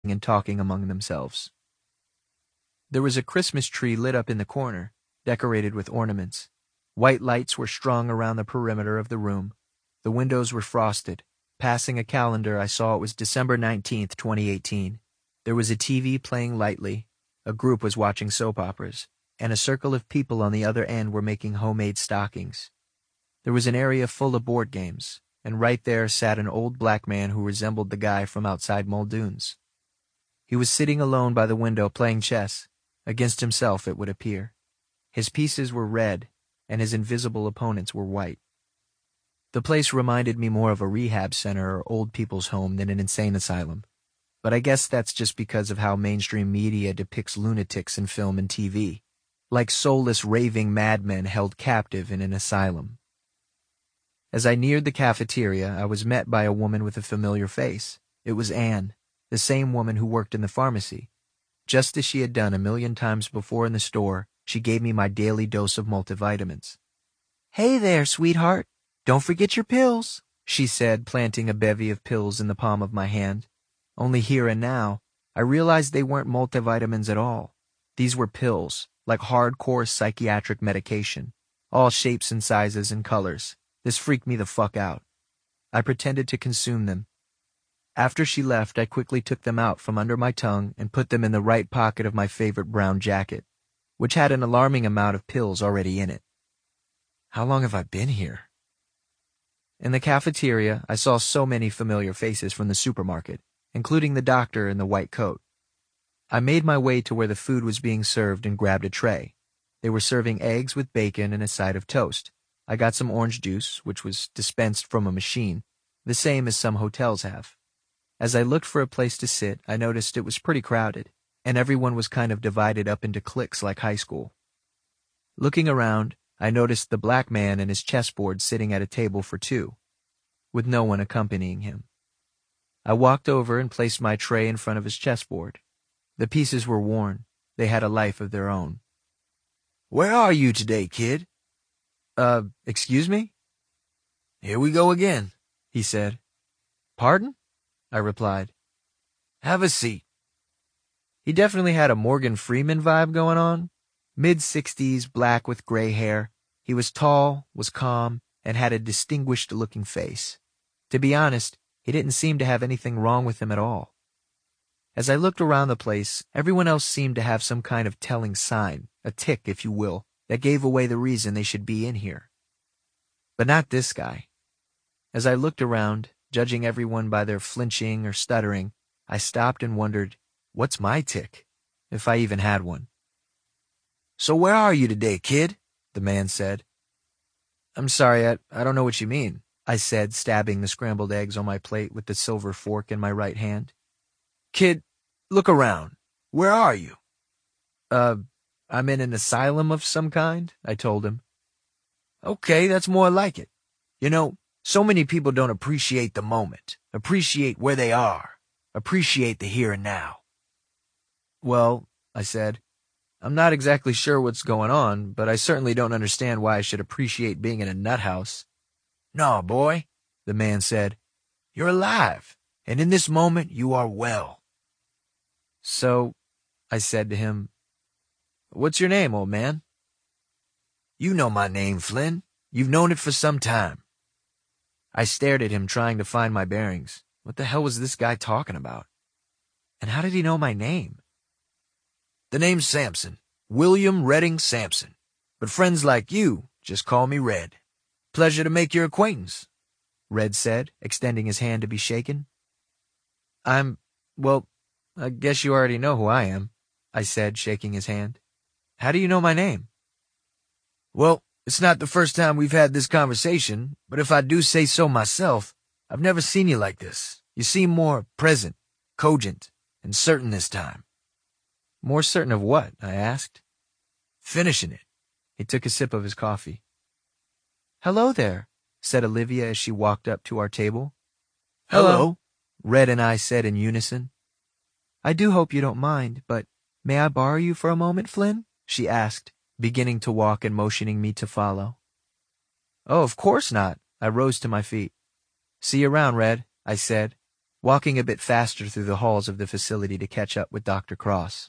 and talking among themselves. There was a Christmas tree lit up in the corner, decorated with ornaments. White lights were strung around the perimeter of the room. The windows were frosted. Passing a calendar, I saw it was December 19th, 2018. There was a TV playing lightly, a group was watching soap operas, and a circle of people on the other end were making homemade stockings. There was an area full of board games, and right there sat an old black man who resembled the guy from outside Muldoon's. He was sitting alone by the window playing chess, against himself it would appear. His pieces were red, and his invisible opponents were white. The place reminded me more of a rehab center or old people's home than an insane asylum. But I guess that's just because of how mainstream media depicts lunatics in film and TV, like soulless raving madmen held captive in an asylum. As I neared the cafeteria, I was met by a woman with a familiar face. It was Anne, the same woman who worked in the pharmacy. Just as she had done a million times before in the store, she gave me my daily dose of multivitamins. "Hey there, sweetheart. Don't forget your pills," she said, planting a bevy of pills in the palm of my hand. Only here and now, I realized they weren't multivitamins at all. These were pills, like hardcore psychiatric medication, all shapes and sizes and colors. This freaked me the fuck out. I pretended to consume them. After she left, I quickly took them out from under my tongue and put them in the right pocket of my favorite brown jacket, which had an alarming amount of pills already in it. How long have I been here? In the cafeteria, I saw so many familiar faces from the supermarket, including the doctor in the white coat. I made my way to where the food was being served and grabbed a tray. They were serving eggs with bacon and a side of toast. I got some orange juice, which was dispensed from a machine, the same as some hotels have. As I looked for a place to sit, I noticed it was pretty crowded, and everyone was kind of divided up into cliques like high school. Looking around, I noticed the black man and his chessboard sitting at a table for two, with no one accompanying him. I walked over and placed my tray in front of his chessboard. The pieces were worn. They had a life of their own. "Where are you today, kid?" Excuse me?" "Here we go again," he said. "Pardon?" I replied. "Have a seat." He definitely had a Morgan Freeman vibe going on. Mid-60s, black with gray hair. He was tall, was calm, and had a distinguished-looking face. To be honest, he didn't seem to have anything wrong with him at all. As I looked around the place, everyone else seemed to have some kind of telling sign, a tick, if you will, that gave away the reason they should be in here. But not this guy. As I looked around, judging everyone by their flinching or stuttering, I stopped and wondered, what's my tick, if I even had one? "So where are you today, kid?" the man said. "I'm sorry, I don't know what you mean," I said, stabbing the scrambled eggs on my plate with the silver fork in my right hand. "Kid, look around. Where are you?" I'm in an asylum of some kind," I told him. "Okay, that's more like it. You know, so many people don't appreciate the moment, appreciate where they are, appreciate the here and now." "Well," I said, "I'm not exactly sure what's going on, but I certainly don't understand why I should appreciate being in a nut house." "No, boy," the man said. "You're alive, and in this moment you are well." "So," I said to him, "what's your name, old man?" "You know my name, Flynn. You've known it for some time." I stared at him, trying to find my bearings. What the hell was this guy talking about? And how did he know my name? "The name's Sampson. William Redding Sampson. But friends like you just call me Red." "Pleasure to make your acquaintance," Red said, extending his hand to be shaken. Well, I guess you already know who I am," I said, shaking his hand. "How do you know my name?" "Well, it's not the first time we've had this conversation, but if I do say so myself, I've never seen you like this. You seem more present, cogent, and certain this time." "More certain of what?" I asked. "Finishing it." He took a sip of his coffee. "Hello there," said Olivia as she walked up to our table. "Hello," Red and I said in unison. "I do hope you don't mind, but may I borrow you for a moment, Flynn?" she asked, beginning to walk and motioning me to follow. "Oh, of course not." I rose to my feet. "See you around, Red," I said. walking a bit faster through the halls of the facility to catch up with Dr. Cross.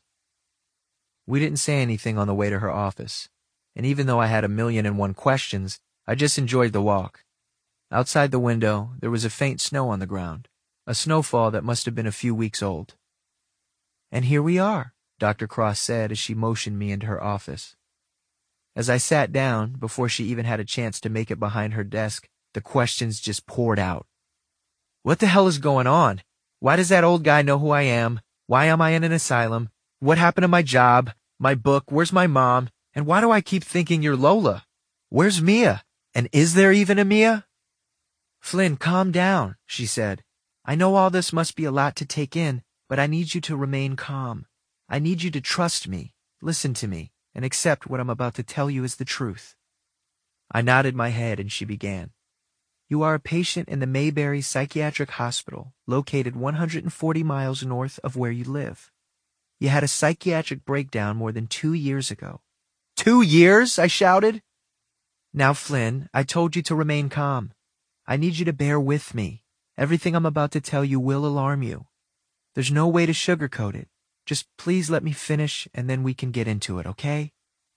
We didn't say anything on the way to her office, and even though I had 1,000,001 questions, I just enjoyed the walk. Outside the window, there was a faint snow on the ground, a snowfall that must have been a few weeks old. "And here we are," Dr. Cross said as she motioned me into her office. As I sat down, before she even had a chance to make it behind her desk, the questions just poured out. What the hell is going on? Why does that old guy know who I am? Why am I in an asylum? What happened to my job? My book? Where's my mom? And why do I keep thinking you're Lola? Where's Mia? And is there even a Mia? "Flynn, calm down," she said. "I know all this must be a lot to take in, but I need you to remain calm. I need you to trust me, listen to me, and accept what I'm about to tell you is the truth." I nodded my head and she began. "You are a patient in the Mayberry Psychiatric Hospital, located 140 miles north of where you live. You had a psychiatric breakdown more than 2 years ago." 2 years? I shouted. "Now, Flynn, I told you to remain calm. I need you to bear with me. Everything I'm about to tell you will alarm you. There's no way to sugarcoat it. Just please let me finish and then we can get into it, okay?"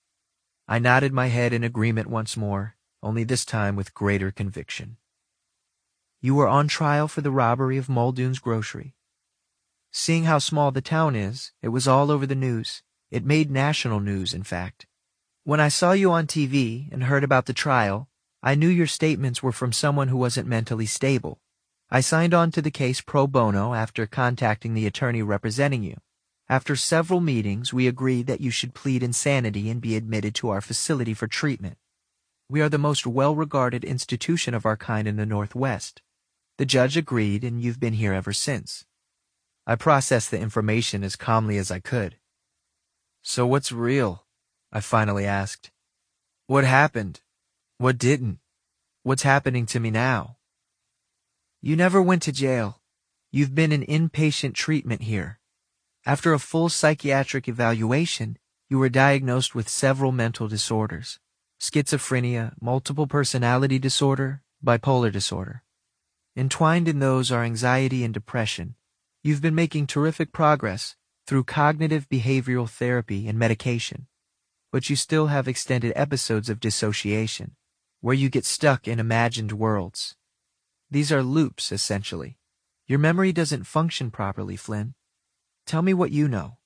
I nodded my head in agreement once more, only this time with greater conviction. "You were on trial for the robbery of Muldoon's grocery. Seeing how small the town is, it was all over the news. It made national news, in fact. When I saw you on TV and heard about the trial, I knew your statements were from someone who wasn't mentally stable. I signed on to the case pro bono after contacting the attorney representing you. After several meetings, we agreed that you should plead insanity and be admitted to our facility for treatment. We are the most well-regarded institution of our kind in the Northwest. The judge agreed, and you've been here ever since." I processed the information as calmly as I could. "So what's real?" I finally asked. "What happened? What didn't? What's happening to me now?" "You never went to jail. You've been in inpatient treatment here. After a full psychiatric evaluation, you were diagnosed with several mental disorders: schizophrenia, multiple personality disorder, bipolar disorder. Entwined in those are anxiety and depression. You've been making terrific progress through cognitive behavioral therapy and medication, but you still have extended episodes of dissociation, where you get stuck in imagined worlds. These are loops, essentially. Your memory doesn't function properly, Flynn. Tell me what you know."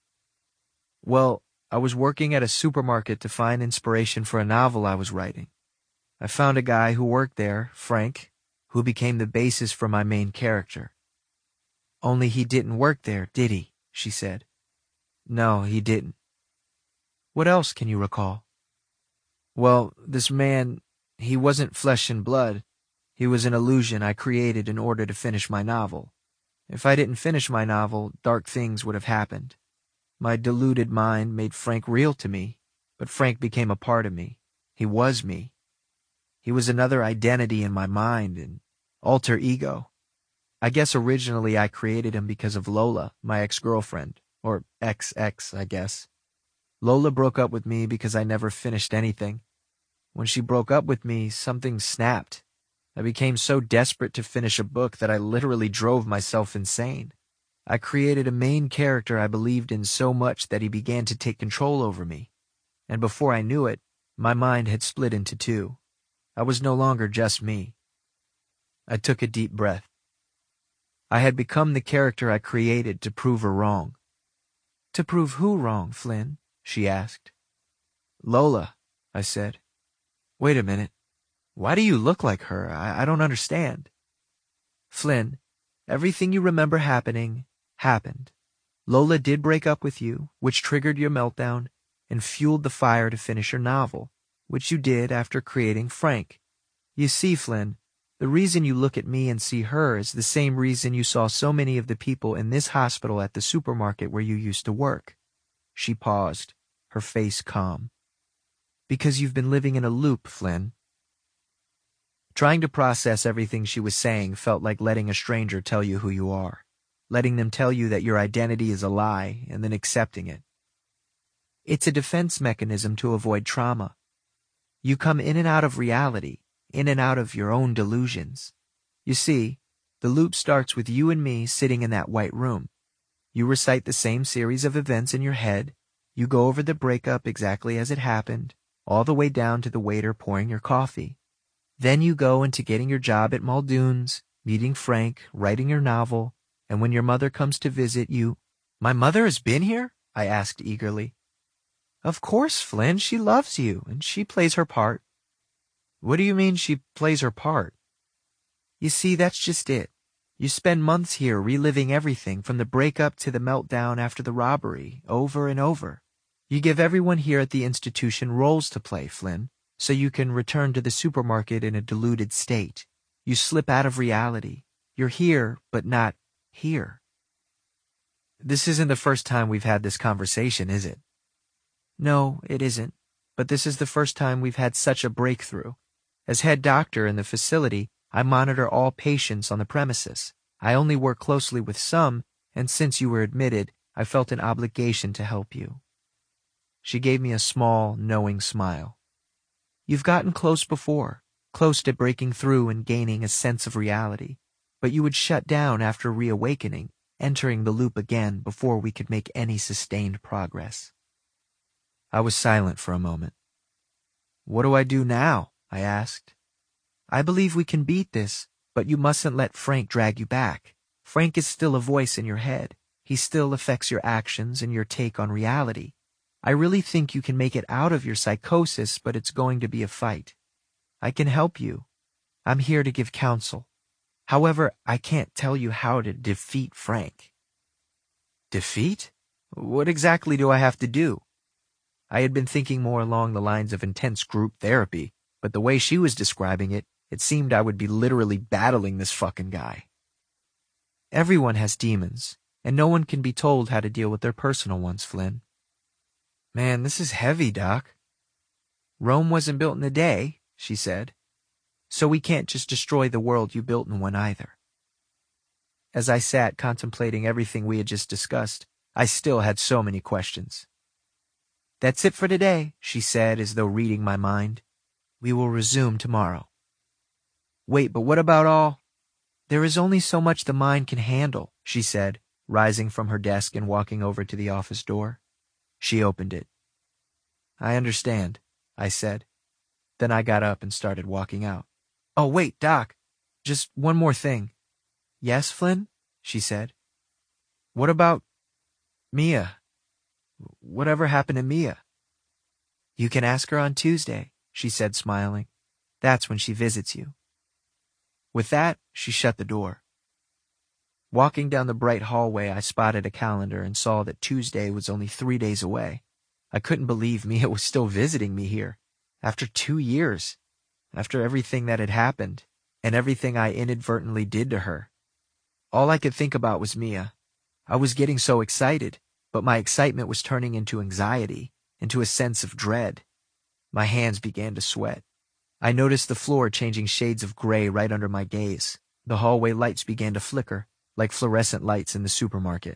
"Well, I was working at a supermarket to find inspiration for a novel I was writing. I found a guy who worked there, Frank, who became the basis for my main character." "Only he didn't work there, did he?" she said. "No, he didn't." "What else can you recall?" "Well, this man, he wasn't flesh and blood. He was an illusion I created in order to finish my novel. If I didn't finish my novel, dark things would have happened. My deluded mind made Frank real to me, but Frank became a part of me. He was me. He was another identity in my mind, an alter ego. I guess originally I created him because of Lola, my ex-girlfriend, or ex-ex, I guess. Lola broke up with me because I never finished anything. When she broke up with me, something snapped. I became so desperate to finish a book that I literally drove myself insane. I created a main character I believed in so much that he began to take control over me. And before I knew it, my mind had split into two. I was no longer just me." I took a deep breath. I had become the character I created to prove her wrong. "To prove who wrong, Flynn?" she asked. "Lola," I said. "Wait a minute. Why do you look like her? I don't understand." "Flynn, everything you remember happening, happened. Lola did break up with you, which triggered your meltdown and fueled the fire to finish your novel, which you did after creating Frank. You see, Flynn, the reason you look at me and see her is the same reason you saw so many of the people in this hospital at the supermarket where you used to work." She paused, her face calm. "Because you've been living in a loop, Flynn." Trying to process everything she was saying felt like letting a stranger tell you who you are, letting them tell you that your identity is a lie and then accepting it. It's a defense mechanism to avoid trauma. You come in and out of reality, in and out of your own delusions. You see, The loop starts with you and me sitting in that white room. You recite the same series of events in your head. You go over the breakup exactly as it happened, all the way down to the waiter pouring your coffee. Then you go into getting your job at Muldoon's, meeting Frank, writing your novel, and when your mother comes to visit you— My mother has been here? I asked eagerly. Of course, Flynn, she loves you, and she plays her part. What do you mean she plays her part? You see, that's just it. You spend months here reliving everything from the breakup to the meltdown after the robbery, over and over. You give everyone here at the institution roles to play, Flynn, so you can return to the supermarket in a deluded state. You slip out of reality. You're here, but not here. This isn't the first time we've had this conversation, is it? No, it isn't. But this is the first time we've had such a breakthrough. As head doctor in the facility, I monitor all patients on the premises. I only work closely with some, and since you were admitted, I felt an obligation to help you. She gave me a small, knowing smile. You've gotten close before, close to breaking through and gaining a sense of reality, but you would shut down after reawakening, entering the loop again before we could make any sustained progress. I was silent for a moment. What do I do now? I asked. I believe we can beat this, but you mustn't let Frank drag you back. Frank is still a voice in your head. He still affects your actions and your take on reality. I really think you can make it out of your psychosis, but it's going to be a fight. I can help you. I'm here to give counsel. However, I can't tell you how to defeat Frank. Defeat? What exactly do I have to do? I had been thinking more along the lines of intense group therapy, but the way she was describing it, it seemed I would be literally battling this fucking guy. Everyone has demons, and no one can be told how to deal with their personal ones, Flynn. Man, this is heavy, Doc. Rome wasn't built in a day, she said. So we can't just destroy the world you built in one either. As I sat contemplating everything we had just discussed, I still had so many questions. That's it for today, she said as though reading my mind. We will resume tomorrow. Wait, but what about all? There is only so much the mind can handle, she said, rising from her desk and walking over to the office door. She opened it. I understand, I said. Then I got up and started walking out. Oh, wait, Doc. Just one more thing. Yes, Flynn? She said. What about Mia? Whatever happened to Mia? You can ask her on Tuesday, she said, smiling. That's when she visits you. With that, she shut the door. Walking down the bright hallway, I spotted a calendar and saw that Tuesday was only 3 days away. I couldn't believe Mia was still visiting me here. After 2 years. After everything that had happened, and everything I inadvertently did to her. All I could think about was Mia. I was getting so excited, but my excitement was turning into anxiety, into a sense of dread. My hands began to sweat. I noticed the floor changing shades of gray right under my gaze. The hallway lights began to flicker, like fluorescent lights in the supermarket.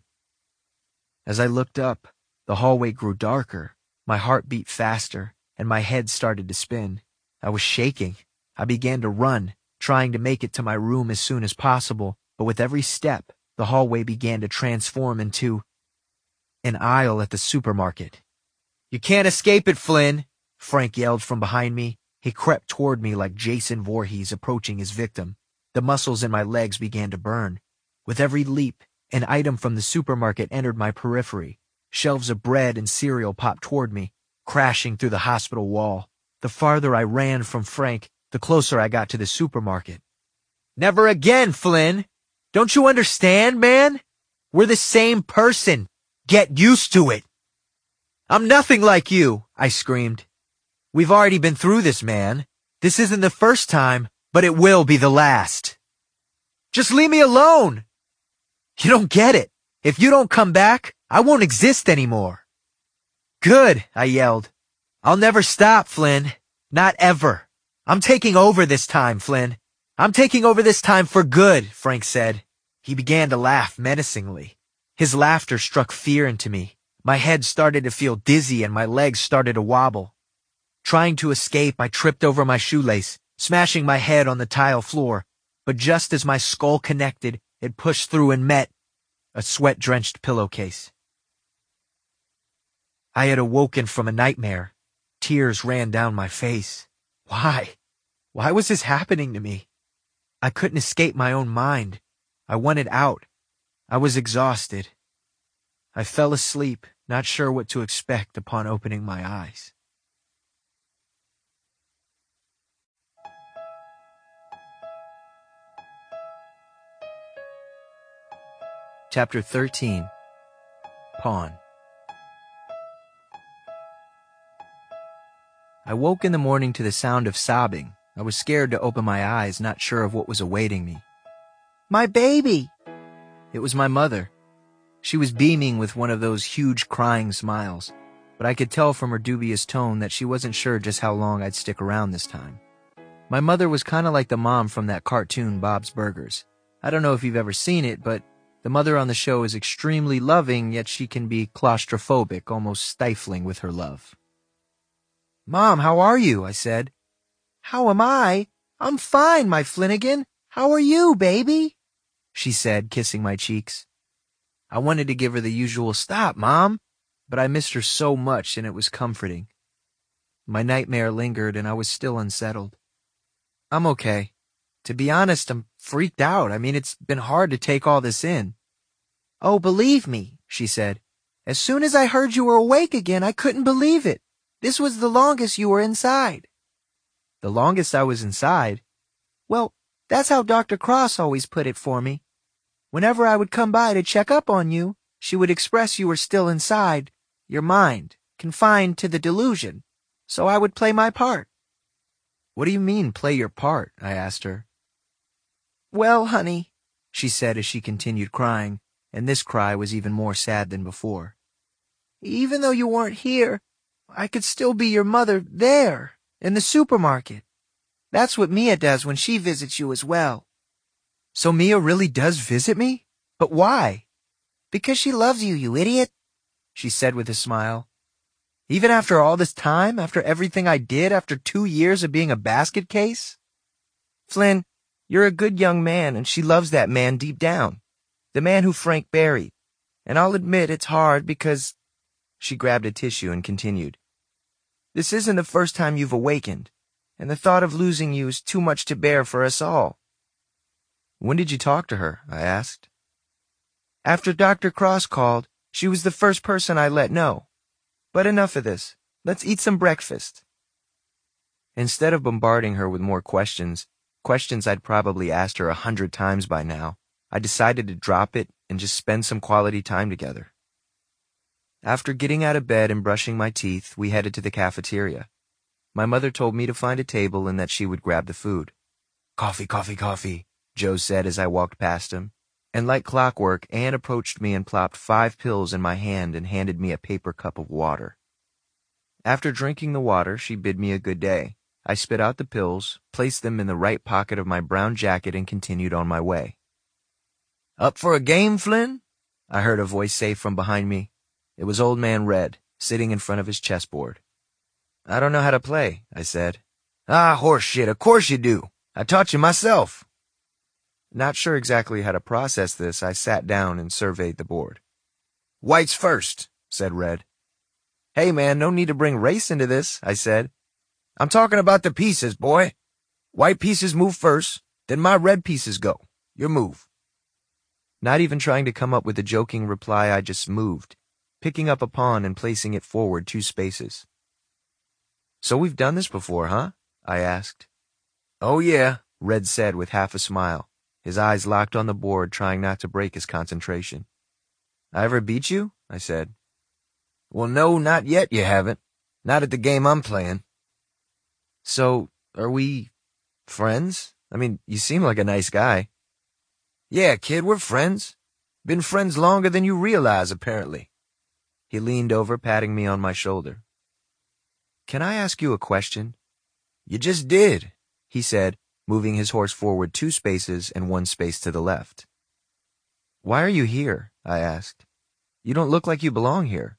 As I looked up, the hallway grew darker, my heart beat faster, and my head started to spin. I was shaking. I began to run, trying to make it to my room as soon as possible, but with every step, the hallway began to transform into an aisle at the supermarket. You can't escape it, Flynn, Frank yelled from behind me. He crept toward me like Jason Voorhees approaching his victim. The muscles in my legs began to burn. With every leap, an item from the supermarket entered my periphery. Shelves of bread and cereal popped toward me, crashing through the hospital wall. The farther I ran from Frank, the closer I got to the supermarket. Never again, Flynn! Don't you understand, man? We're the same person. Get used to it. I'm nothing like you, I screamed. We've already been through this, man. This isn't the first time, but it will be the last. Just leave me alone. You don't get it. If you don't come back, I won't exist anymore. Good, I yelled. I'll never stop, Flynn. Not ever. I'm taking over this time, Flynn. I'm taking over this time for good, Frank said. He began to laugh menacingly. His laughter struck fear into me. My head started to feel dizzy and my legs started to wobble. Trying to escape, I tripped over my shoelace, smashing my head on the tile floor. but just as my skull connected, it pushed through and met a sweat-drenched pillowcase. I had awoken from a nightmare. Tears ran down my face. Why? Why was this happening to me? I couldn't escape my own mind. I wanted out. I was exhausted. I fell asleep, not sure what to expect upon opening my eyes. Chapter 13. Pawn. I woke in the morning to the sound of sobbing. I was scared to open my eyes, not sure of what was awaiting me. "My baby!" It was my mother. She was beaming with one of those huge crying smiles, but I could tell from her dubious tone that she wasn't sure just how long I'd stick around this time. My mother was kind of like the mom from that cartoon Bob's Burgers. I don't know if you've ever seen it, but the mother on the show is extremely loving, yet she can be claustrophobic, almost stifling with her love. "Mom, how are you?" I said. "How am I? I'm fine, my Flanagan. How are you, baby?" she said, kissing my cheeks. I wanted to give her the usual "Stop, Mom," but I missed her so much and it was comforting. My nightmare lingered and I was still unsettled. "I'm okay. To be honest, I'm freaked out. I mean, it's been hard to take all this in." "Oh, believe me," she said. "As soon as I heard you were awake again, I couldn't believe it. This was the longest you were inside." "The longest I was inside?" "Well, that's how Dr. Cross always put it for me. Whenever I would come by to check up on you, she would express you were still inside, your mind, confined to the delusion. So I would play my part." "What do you mean, play your part?" I asked her. "Well, honey," she said as she continued crying, and this cry was even more sad than before. "Even though you weren't here, I could still be your mother there, in the supermarket. That's what Mia does when she visits you as well." "So Mia really does visit me? But why?" "Because she loves you, you idiot," she said with a smile. "Even after all this time, after everything I did, after 2 years of being a basket case?" "Flynn, you're a good young man, and she loves that man deep down, the man who Frank buried. And I'll admit it's hard because—" She grabbed a tissue and continued. "This isn't the first time you've awakened, and the thought of losing you is too much to bear for us all." "When did you talk to her?" I asked. "After Dr. Cross called, she was the first person I let know. But enough of this. Let's eat some breakfast." Instead of bombarding her with more questions I'd probably asked her 100 times by now, I decided to drop it and just spend some quality time together. After getting out of bed and brushing my teeth, we headed to the cafeteria. My mother told me to find a table and that she would grab the food. "Coffee, coffee, coffee," Joe said as I walked past him. And like clockwork, Anne approached me and plopped 5 pills in my hand and handed me a paper cup of water. After drinking the water, she bid me a good day. I spit out the pills, placed them in the right pocket of my brown jacket, and continued on my way. "Up for a game, Flynn?" I heard a voice say from behind me. It was Old Man Red, sitting in front of his chessboard. "I don't know how to play," I said. "Ah, horse shit, of course you do. I taught you myself." Not sure exactly how to process this, I sat down and surveyed the board. "White's first," said Red. "Hey man, no need to bring race into this," I said. "I'm talking about the pieces, boy. White pieces move first, then my red pieces go. Your move." Not even trying to come up with a joking reply, I just moved, picking up a pawn and placing it forward 2 spaces. "So we've done this before, huh?" I asked. "Oh yeah," Red said with half a smile, his eyes locked on the board, trying not to break his concentration. "I ever beat you?" I said. "Well, no, not yet you haven't. Not at the game I'm playing." "So, are we friends? I mean, you seem like a nice guy." "Yeah, kid, we're friends. Been friends longer than you realize, apparently." He leaned over, patting me on my shoulder. "Can I ask you a question?" "You just did," he said, moving his horse forward 2 spaces and 1 space to the left. "Why are you here?" I asked. "You don't look like you belong here."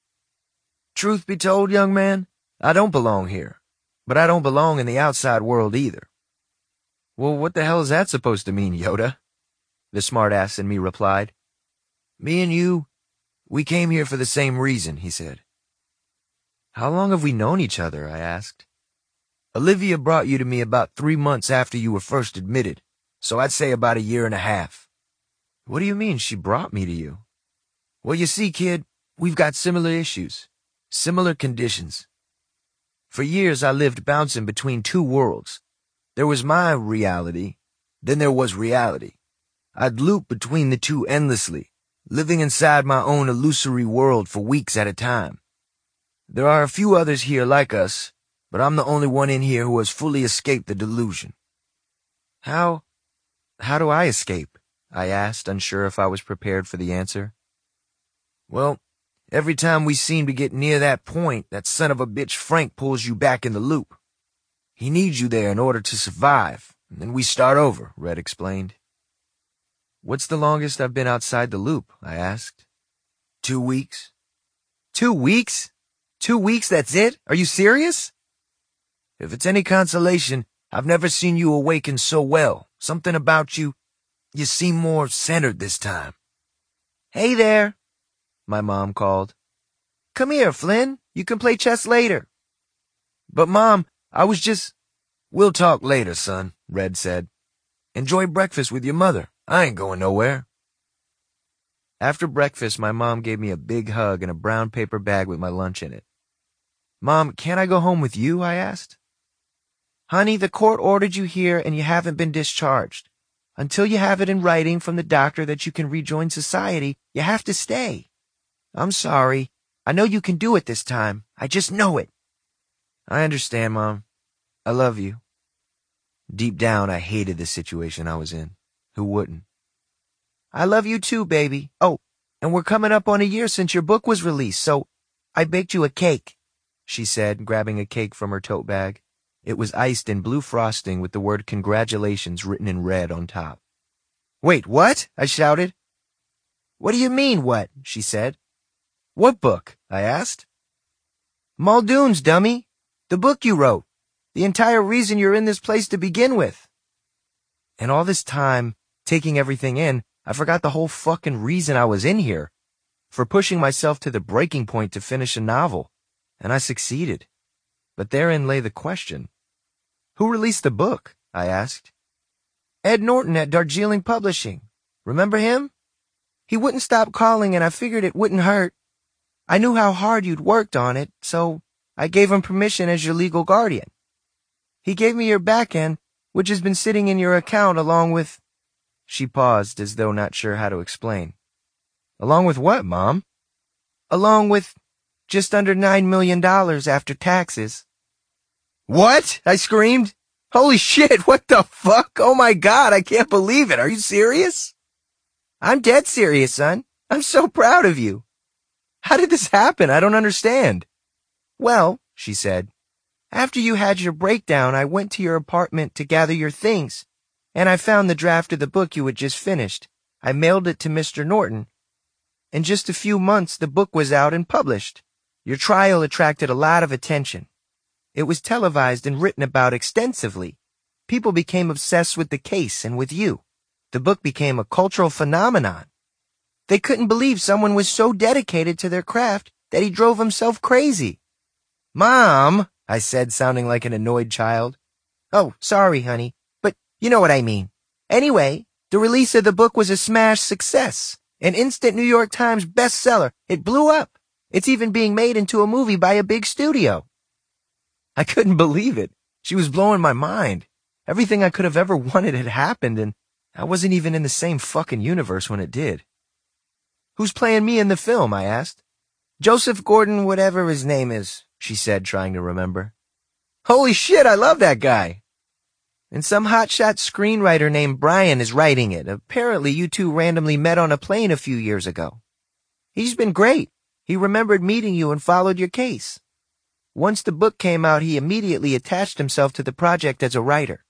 "Truth be told, young man, I don't belong here, but I don't belong in the outside world either." Well, what the hell is that supposed to mean, Yoda? The smartass in me replied. Me and you, we came here for the same reason, he said. How long have we known each other? I asked. Olivia brought you to me about 3 months after you were first admitted, so I'd say about 1.5 years. What do you mean she brought me to you? Well, you see, kid, we've got similar issues, similar conditions. For years I lived bouncing between 2 worlds. There was my reality, then there was reality. I'd loop between the two endlessly, living inside my own illusory world for weeks at a time. There are a few others here like us, but I'm the only one in here who has fully escaped the delusion. How do I escape? I asked, unsure if I was prepared for the answer. Well, every time we seem to get near that point, that son of a bitch Frank pulls you back in the loop. He needs you there in order to survive, and then we start over, Red explained. What's the longest I've been outside the loop? I asked. 2 weeks. 2 weeks? 2 weeks, that's it? Are you serious? If it's any consolation, I've never seen you awaken so well. Something about you seem more centered this time. Hey there, my mom called. Come here, Flynn. You can play chess later. But Mom, I was just... We'll talk later, son, Red said. Enjoy breakfast with your mother. I ain't going nowhere. After breakfast, my mom gave me a big hug and a brown paper bag with my lunch in it. Mom, can't I go home with you? I asked. Honey, the court ordered you here and you haven't been discharged. Until you have it in writing from the doctor that you can rejoin society, you have to stay. I'm sorry. I know you can do it this time. I just know it. I understand, Mom. I love you. Deep down, I hated the situation I was in. Who wouldn't? I love you too, baby. Oh, and we're coming up on 1 year since your book was released, so I baked you a cake, she said, grabbing a cake from her tote bag. It was iced in blue frosting with the word congratulations written in red on top. Wait, what? I shouted. What do you mean, what? She said. What book? I asked. Muldoon's, dummy. The book you wrote. The entire reason you're in this place to begin with. And all this time, taking everything in, I forgot the whole fucking reason I was in here. For pushing myself to the breaking point to finish a novel. And I succeeded. But therein lay the question. Who released the book? I asked. Ed Norton at Darjeeling Publishing. Remember him? He wouldn't stop calling and I figured it wouldn't hurt. I knew how hard you'd worked on it, so I gave him permission as your legal guardian. He gave me your back end, which has been sitting in your account along with... She paused as though not sure how to explain. Along with what, Mom? Along with just under $9 million after taxes. What? I screamed. Holy shit, what the fuck? Oh my God, I can't believe it. Are you serious? I'm dead serious, son. I'm so proud of you. How did this happen? I don't understand. Well, she said, after you had your breakdown, I went to your apartment to gather your things, and I found the draft of the book you had just finished. I mailed it to Mr. Norton. In just a few months, the book was out and published. Your trial attracted a lot of attention. It was televised and written about extensively. People became obsessed with the case and with you. The book became a cultural phenomenon. They couldn't believe someone was so dedicated to their craft that he drove himself crazy. Mom, I said, sounding like an annoyed child. Oh, sorry, honey, but you know what I mean. Anyway, the release of the book was a smash success. An instant New York Times bestseller. It blew up. It's even being made into a movie by a big studio. I couldn't believe it. She was blowing my mind. Everything I could have ever wanted had happened, and I wasn't even in the same fucking universe when it did. Who's playing me in the film? I asked. Joseph Gordon, whatever his name is, she said, trying to remember. Holy shit, I love that guy. And some hotshot screenwriter named Brian is writing it. Apparently you two randomly met on a plane a few years ago. He's been great. He remembered meeting you and followed your case. Once the book came out, he immediately attached himself to the project as a writer.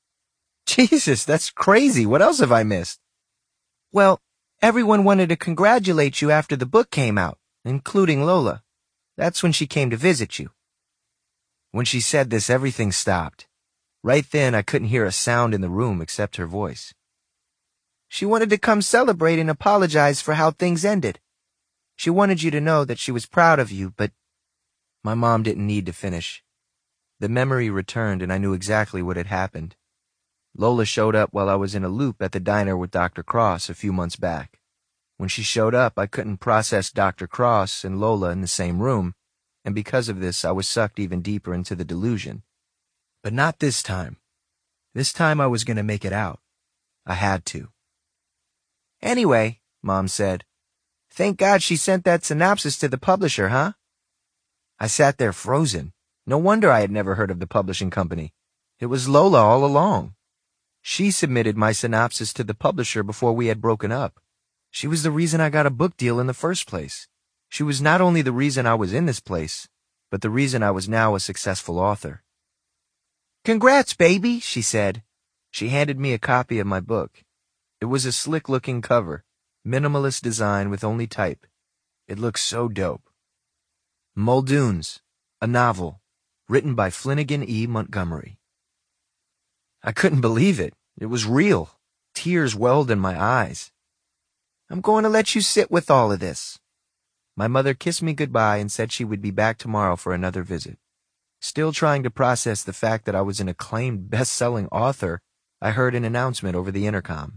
Jesus, that's crazy. What else have I missed? Well, everyone wanted to congratulate you after the book came out, including Lola. That's when she came to visit you. When she said this, everything stopped. Right then, I couldn't hear a sound in the room except her voice. She wanted to come celebrate and apologize for how things ended. She wanted you to know that she was proud of you, but my mom didn't need to finish. The memory returned and I knew exactly what had happened. Lola showed up while I was in a loop at the diner with Dr. Cross a few months back. When she showed up, I couldn't process Dr. Cross and Lola in the same room, and because of this, I was sucked even deeper into the delusion. But not this time. This time I was going to make it out. I had to. Anyway, Mom said, thank God she sent that synopsis to the publisher, huh? I sat there frozen. No wonder I had never heard of the publishing company. It was Lola all along. She submitted my synopsis to the publisher before we had broken up. She was the reason I got a book deal in the first place. She was not only the reason I was in this place, but the reason I was now a successful author. Congrats, baby, she said. She handed me a copy of my book. It was a slick-looking cover, minimalist design with only type. It looked so dope. Muldoons, a novel, written by Flanagan E. Montgomery. I couldn't believe it. It was real. Tears welled in my eyes. I'm going to let you sit with all of this. My mother kissed me goodbye and said she would be back tomorrow for another visit. Still trying to process the fact that I was an acclaimed best-selling author, I heard an announcement over the intercom.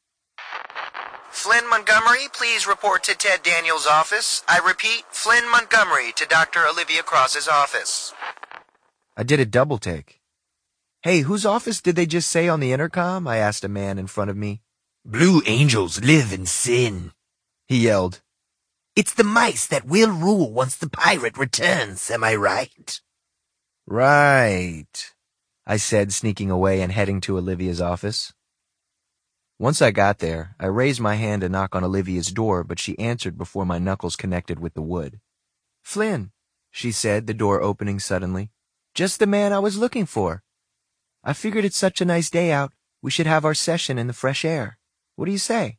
Flynn Montgomery, please report to Ted Daniels' office. I repeat, Flynn Montgomery to Dr. Olivia Cross's office. I did a double take. Hey, whose office did they just say on the intercom? I asked a man in front of me. Blue angels live in sin, he yelled. It's the mice that will rule once the pirate returns, am I right? Right, I said, sneaking away and heading to Olivia's office. Once I got there, I raised my hand to knock on Olivia's door, but she answered before my knuckles connected with the wood. Flynn, she said, the door opening suddenly. Just the man I was looking for. I figured it's such a nice day out, we should have our session in the fresh air. What do you say?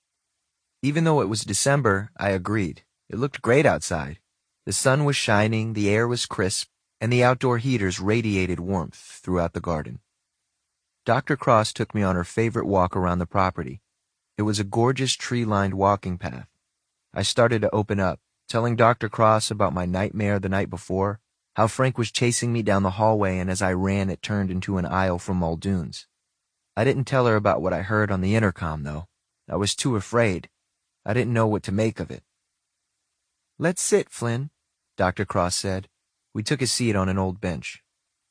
Even though it was December, I agreed. It looked great outside. The sun was shining, the air was crisp, and the outdoor heaters radiated warmth throughout the garden. Dr. Cross took me on her favorite walk around the property. It was a gorgeous tree-lined walking path. I started to open up, telling Dr. Cross about my nightmare the night before, how Frank was chasing me down the hallway and as I ran it turned into an aisle from Muldoons. I didn't tell her about what I heard on the intercom, though. I was too afraid. I didn't know what to make of it. Let's sit, Flynn, Dr. Cross said. We took a seat on an old bench.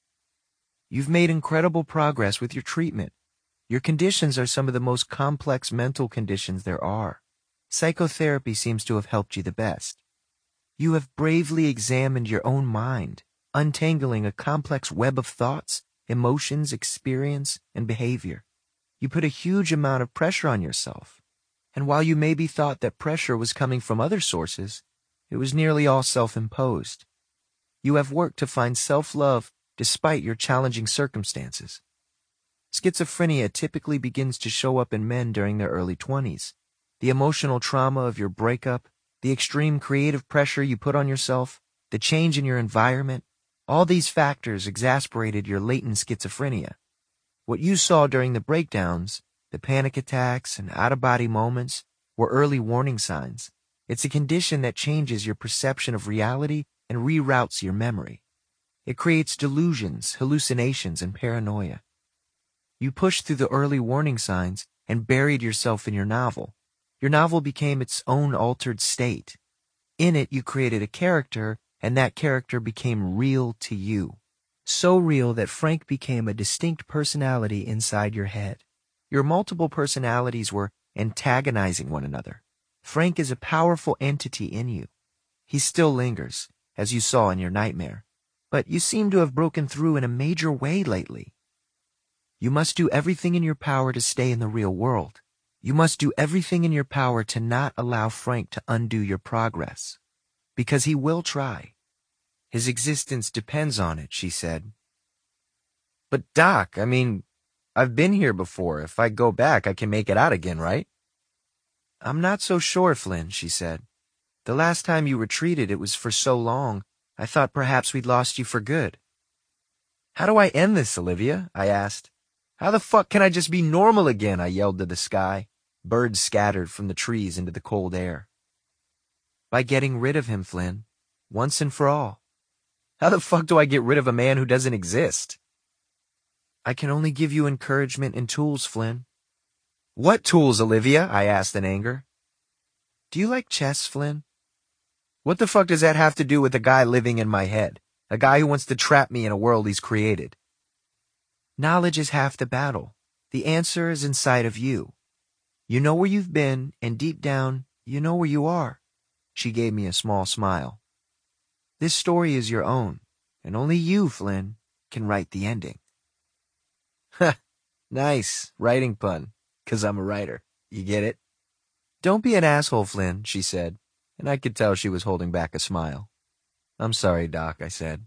You've made incredible progress with your treatment. Your conditions are some of the most complex mental conditions there are. Psychotherapy seems to have helped you the best. You have bravely examined your own mind, untangling a complex web of thoughts, emotions, experience, and behavior. You put a huge amount of pressure on yourself. And while you maybe thought that pressure was coming from other sources, it was nearly all self-imposed. You have worked to find self-love despite your challenging circumstances. Schizophrenia typically begins to show up in men during their early 20s. The emotional trauma of your breakup, the extreme creative pressure you put on yourself, the change in your environment, all these factors exasperated your latent schizophrenia. What you saw during the breakdowns, the panic attacks and out-of-body moments, were early warning signs. It's a condition that changes your perception of reality and reroutes your memory. It creates delusions, hallucinations, and paranoia. You pushed through the early warning signs and buried yourself in your novel. Your novel became its own altered state. In it, you created a character, and that character became real to you. So real that Frank became a distinct personality inside your head. Your multiple personalities were antagonizing one another. Frank is a powerful entity in you. He still lingers, as you saw in your nightmare. But you seem to have broken through in a major way lately. You must do everything in your power to stay in the real world. You must do everything in your power to not allow Frank to undo your progress. Because he will try. His existence depends on it, she said. But Doc, I've been here before. If I go back, I can make it out again, right? I'm not so sure, Flynn, she said. The last time you retreated, it was for so long, I thought perhaps we'd lost you for good. How do I end this, Olivia? I asked. How the fuck can I just be normal again? I yelled to the sky. Birds scattered from the trees into the cold air. By getting rid of him, Flynn. Once and for all. How the fuck do I get rid of a man who doesn't exist? I can only give you encouragement and tools, Flynn. What tools, Olivia? I asked in anger. Do you like chess, Flynn? What the fuck does that have to do with a guy living in my head? A guy who wants to trap me in a world he's created? Knowledge is half the battle. The answer is inside of you. You know where you've been, and deep down, you know where you are. She gave me a small smile. This story is your own, and only you, Flynn, can write the ending. Ha! Nice. Writing pun. 'Cause I'm a writer. You get it? Don't be an asshole, Flynn, she said, and I could tell she was holding back a smile. I'm sorry, Doc, I said.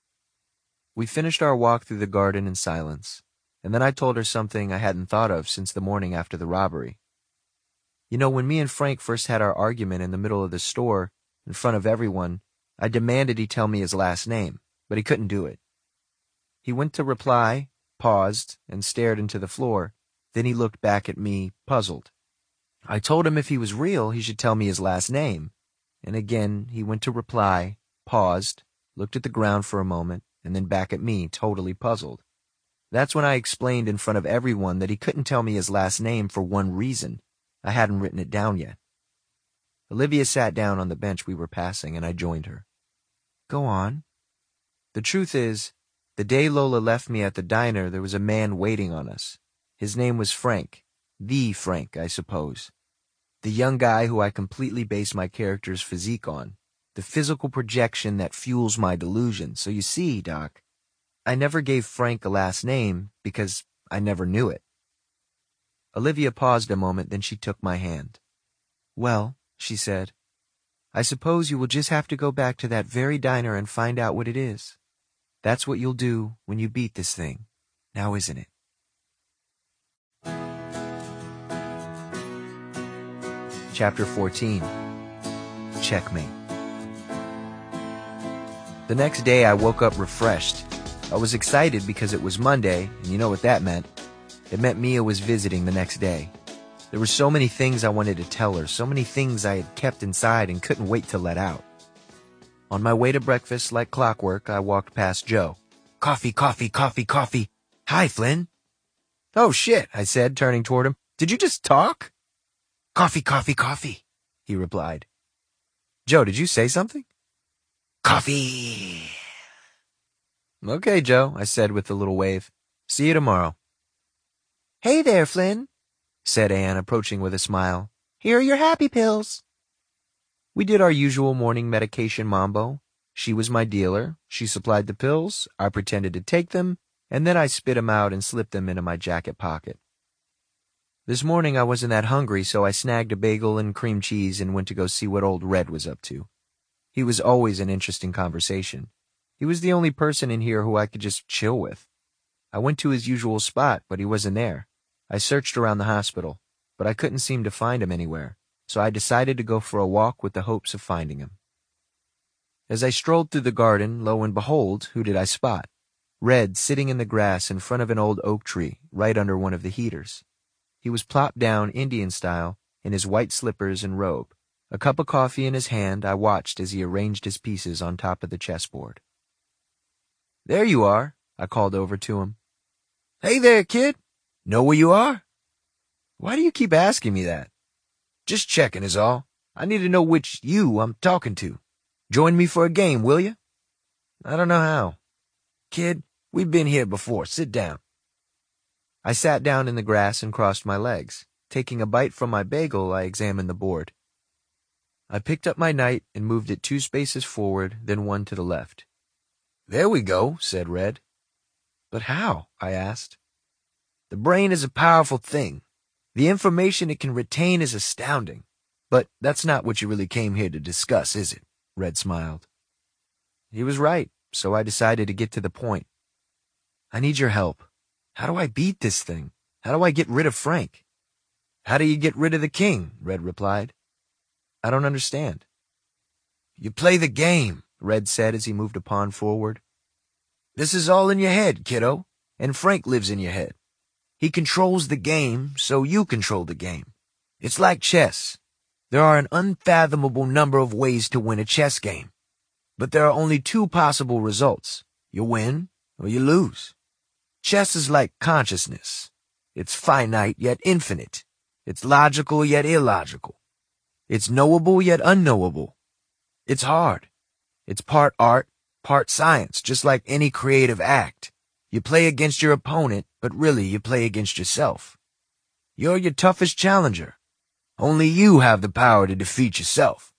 We finished our walk through the garden in silence, and then I told her something I hadn't thought of since the morning after the robbery. You know, when me and Frank first had our argument in the middle of the store, in front of everyone, I demanded he tell me his last name, but he couldn't do it. He went to reply, paused, and stared into the floor. Then he looked back at me, puzzled. I told him if he was real, he should tell me his last name. And again, he went to reply, paused, looked at the ground for a moment, and then back at me, totally puzzled. That's when I explained in front of everyone that he couldn't tell me his last name for one reason. I hadn't written it down yet. Olivia sat down on the bench we were passing, and I joined her. Go on. The truth is, the day Lola left me at the diner, there was a man waiting on us. His name was Frank. The Frank, I suppose. The young guy who I completely based my character's physique on. The physical projection that fuels my delusion. So you see, Doc, I never gave Frank a last name because I never knew it. Olivia paused a moment, then she took my hand. Well, she said, I suppose you will just have to go back to that very diner and find out what it is. That's what you'll do when you beat this thing. Now isn't it? Chapter 14. Checkmate. The next day I woke up refreshed. I was excited because it was Monday, and you know what that meant. It meant Mia was visiting the next day. There were so many things I wanted to tell her, so many things I had kept inside and couldn't wait to let out. On my way to breakfast, like clockwork, I walked past Joe. Coffee, coffee, coffee, coffee. Hi, Flynn. Oh, shit, I said, turning toward him. Did you just talk? Coffee, coffee, coffee, he replied. Joe, did you say something? Coffee. Okay, Joe, I said with a little wave. See you tomorrow. Hey there, Flynn, said Anne, approaching with a smile. Here are your happy pills. We did our usual morning medication mambo. She was my dealer. She supplied the pills. I pretended to take them, and then I spit them out and slipped them into my jacket pocket. This morning I wasn't that hungry, so I snagged a bagel and cream cheese and went to go see what old Red was up to. He was always an interesting conversation. He was the only person in here who I could just chill with. I went to his usual spot, but he wasn't there. I searched around the hospital, but I couldn't seem to find him anywhere, so I decided to go for a walk with the hopes of finding him. As I strolled through the garden, lo and behold, who did I spot? Red sitting in the grass in front of an old oak tree, right under one of the heaters. He was plopped down Indian style in his white slippers and robe. A cup of coffee in his hand, I watched as he arranged his pieces on top of the chessboard. There you are, I called over to him. Hey there, kid. Know where you are? Why do you keep asking me that? Just checking is all. I need to know which you I'm talking to. Join me for a game, will you? I don't know how. Kid, we've been here before. Sit down. I sat down in the grass and crossed my legs. Taking a bite from my bagel, I examined the board. I picked up my knight and moved it 2 spaces forward, then 1 to the left. There we go, said Red. But how? I asked. The brain is a powerful thing. The information it can retain is astounding. But that's not what you really came here to discuss, is it? Red smiled. He was right, so I decided to get to the point. I need your help. How do I beat this thing? How do I get rid of Frank? How do you get rid of the king? Red replied. I don't understand. You play the game, Red said as he moved a pawn forward. This is all in your head, kiddo, and Frank lives in your head. He controls the game, so you control the game. It's like chess. There are an unfathomable number of ways to win a chess game, but there are only two possible results. You win or you lose. Chess is like consciousness. It's finite yet infinite. It's logical yet illogical. It's knowable yet unknowable. It's hard. It's part art, part science, just like any creative act. You play against your opponent, but really you play against yourself. You're your toughest challenger. Only you have the power to defeat yourself.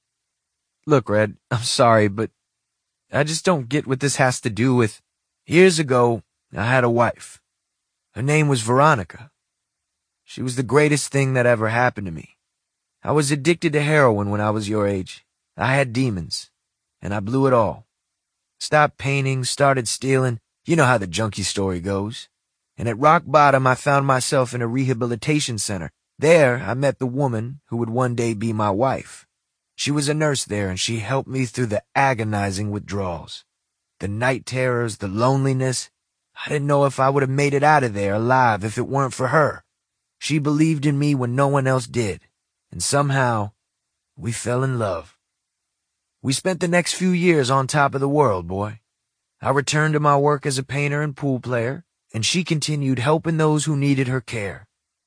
Look, Red, I'm sorry, but I just don't get what this has to do with... Years ago, I had a wife. Her name was Veronica. She was the greatest thing that ever happened to me. I was addicted to heroin when I was your age. I had demons, and I blew it all. Stopped painting, started stealing. You know how the junkie story goes. And at rock bottom, I found myself in a rehabilitation center. There, I met the woman who would one day be my wife. She was a nurse there, and she helped me through the agonizing withdrawals. The night terrors, the loneliness. I didn't know if I would have made it out of there alive if it weren't for her. She believed in me when no one else did. And somehow, we fell in love. We spent the next few years on top of the world, boy. I returned to my work as a painter and pool player, and she continued helping those who needed her care.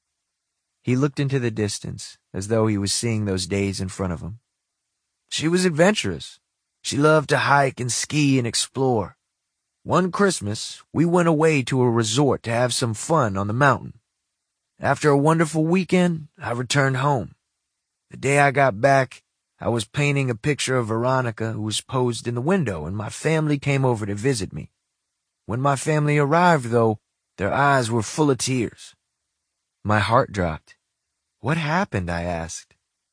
He looked into the distance, as though he was seeing those days in front of him. She was adventurous. She loved to hike and ski and explore. One Christmas, we went away to a resort to have some fun on the mountain. After a wonderful weekend, I returned home. The day I got back, I was painting a picture of Veronica who was posed in the window, and my family came over to visit me. When my family arrived, though, their eyes were full of tears. My heart dropped. What happened? I asked.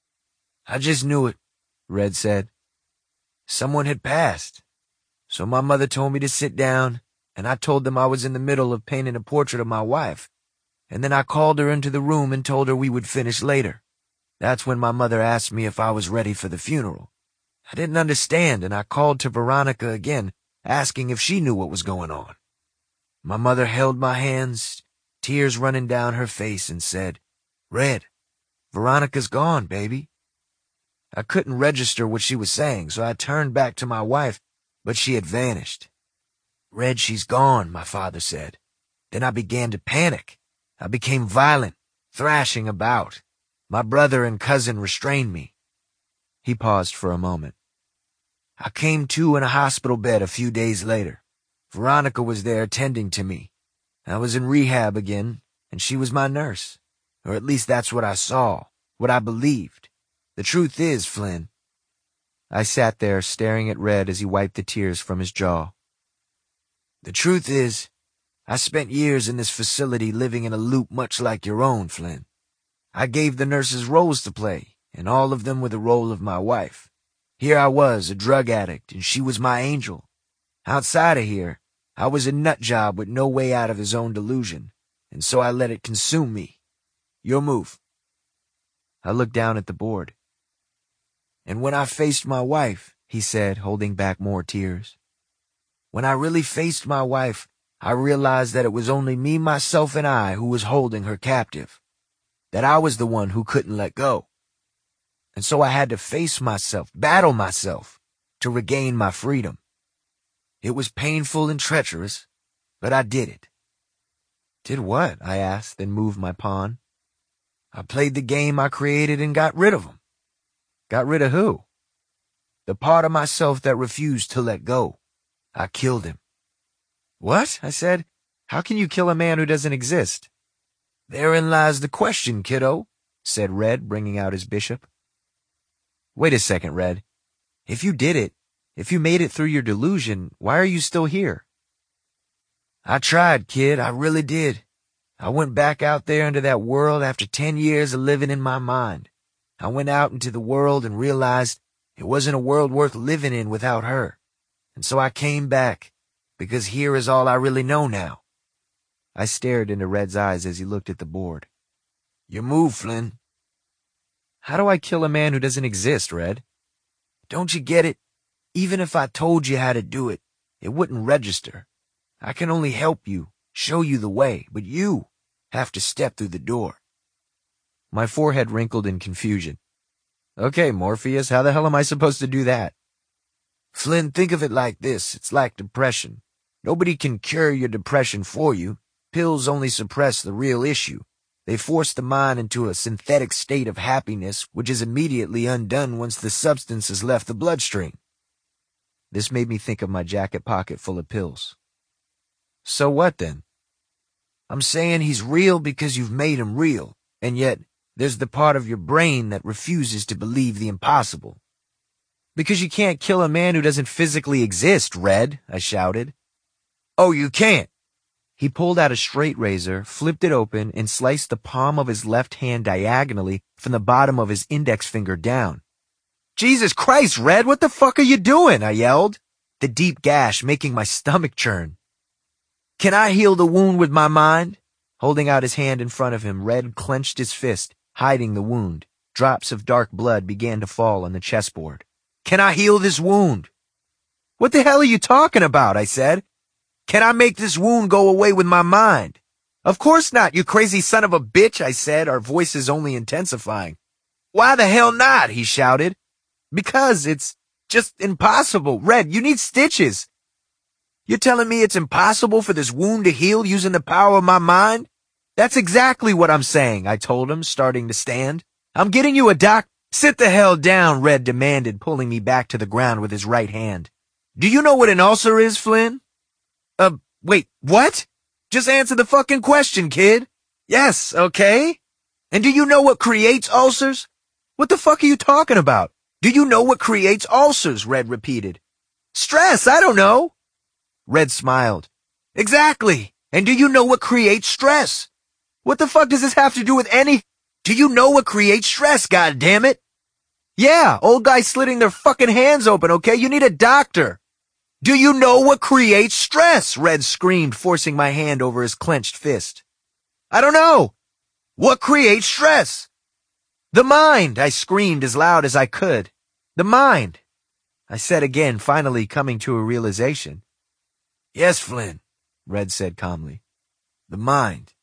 I just knew it, Red said. Someone had passed. So my mother told me to sit down, and I told them I was in the middle of painting a portrait of my wife. And then I called her into the room and told her we would finish later. That's when my mother asked me if I was ready for the funeral. I didn't understand, and I called to Veronica again, asking if she knew what was going on. My mother held my hands, tears running down her face, and said, "Red, Veronica's gone, baby." I couldn't register what she was saying, so I turned back to my wife, but she had vanished. "Red, she's gone," my father said. Then I began to panic. I became violent, thrashing about. My brother and cousin restrained me. He paused for a moment. I came to in a hospital bed a few days later. Veronica was there tending to me. I was in rehab again, and she was my nurse. Or at least that's what I saw, what I believed. The truth is, Flynn. I sat there staring at Red as he wiped the tears from his jaw. The truth is, I spent years in this facility living in a loop much like your own, Flynn. I gave the nurses roles to play, and all of them were the role of my wife. Here I was, a drug addict, and she was my angel. Outside of here, I was a nut job with no way out of his own delusion, and so I let it consume me. Your move. I looked down at the board. And when I faced my wife, he said, holding back more tears. When I really faced my wife, I realized that it was only me, myself, and I who was holding her captive. That I was the one who couldn't let go. And so I had to face myself, battle myself, to regain my freedom. It was painful and treacherous, but I did it. Did what? I asked, then moved my pawn. I played the game I created and got rid of him. Got rid of who? The part of myself that refused to let go. I killed him. What? I said. How can you kill a man who doesn't exist? Therein lies the question, kiddo, said Red, bringing out his bishop. Wait a second, Red. If you did it, if you made it through your delusion, why are you still here? I tried, kid, I really did. I went back out there into that world after 10 years of living in my mind. I went out into the world and realized it wasn't a world worth living in without her. And so I came back, because here is all I really know now. I stared into Red's eyes as he looked at the board. Your move, Flynn. How do I kill a man who doesn't exist, Red? Don't you get it? Even if I told you how to do it, It wouldn't register. I can only help you, show you the way, but you have to step through the door. My forehead wrinkled in confusion. Okay, Morpheus, how the hell am I supposed to do that? Flynn, think of it like this. It's like depression. Nobody can cure your depression for you. Pills only suppress the real issue. They force the mind into a synthetic state of happiness, which is immediately undone once the substance has left the bloodstream. This made me think of my jacket pocket full of pills. So what then? I'm saying he's real because you've made him real, and yet there's the part of your brain that refuses to believe the impossible. Because you can't kill a man who doesn't physically exist, Red, I shouted. Oh, you can't? He pulled out a straight razor, flipped it open, and sliced the palm of his left hand diagonally from the bottom of his index finger down. Jesus Christ, Red, what the fuck are you doing? I yelled, the deep gash making my stomach churn. Can I heal the wound with my mind? Holding out his hand in front of him, Red clenched his fist, hiding the wound. Drops of dark blood began to fall on the chessboard. Can I heal this wound? What the hell are you talking about? I said. Can I make this wound go away with my mind? Of course not, you crazy son of a bitch, I said, our voices only intensifying. Why the hell not? He shouted. Because it's just impossible. Red, you need stitches. You're telling me it's impossible for this wound to heal using the power of my mind? That's exactly what I'm saying, I told him, starting to stand. I'm getting you a doc. Sit the hell down, Red demanded, pulling me back to the ground with his right hand. Do you know what an ulcer is, Flynn? Wait, what? Just answer the fucking question, kid. Yes, okay. And do you know what creates ulcers? What the fuck are you talking about? Do you know what creates ulcers? Red repeated. Stress, I don't know. Red smiled. Exactly. And do you know what creates stress? What the fuck does this have to do with any? Do you know what creates stress, goddammit? Yeah, old guys slitting their fucking hands open, okay? You need a doctor. Do you know what creates stress? Red screamed, forcing my hand over his clenched fist. I don't know. What creates stress? The mind, I screamed as loud as I could. The mind, I said again, finally coming to a realization. Yes, Flynn, Red said calmly. The mind.